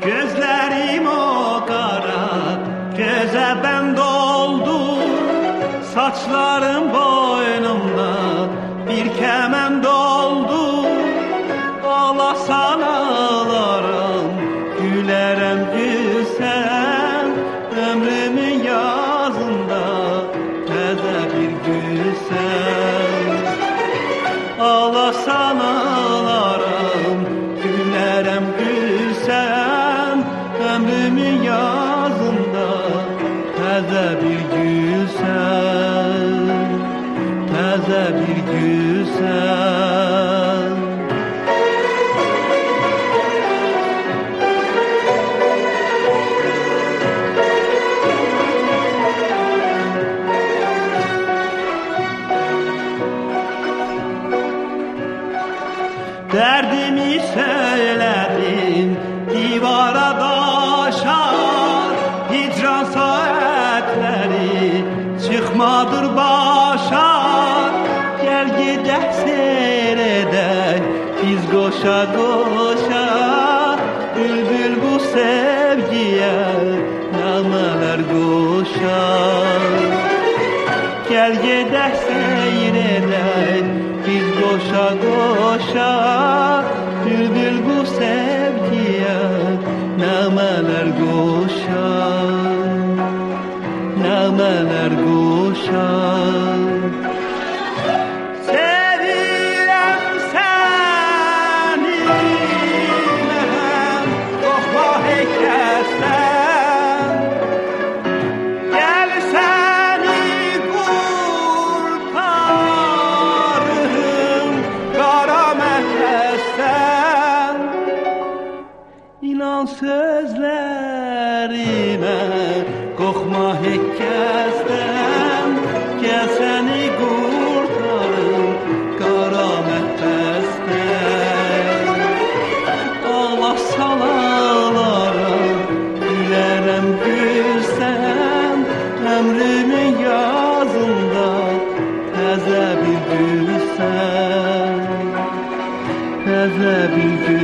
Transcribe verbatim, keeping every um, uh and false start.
Gözlerim o kara göze ben doldu, saçlarım boynumda bir kemen doldu. Ağlasan ağlarım, gülerem gülsem, ömrümün yazında təzə bir gülsem. Ağlasan ağlarım, gülerem gülsem, ömrümün yazında təzə bir gülsem, təzə bir gülsem. Derdimi söyledim divara daşa, hicran saatleri çıkmadır başa. Gel gidək seyredək biz koşa koşa, bülbül bu sevgiye nameler koşar. Gel gidək seyredək biz koşa koşa, bülbül bu sevgiye nameler koşar, nameler koşar. Sevirem seni merhem, korkma hekəsən. Gel seni kurtarırım kara məhəsən. İnan sözlerime, korkma hekəsən. Gel seni kurtarırım kara məhəsən. Ağlasan ağlarım, gülerem gülsem, ömrümün yazında təzə bir gülsem, təzə bir gülsem.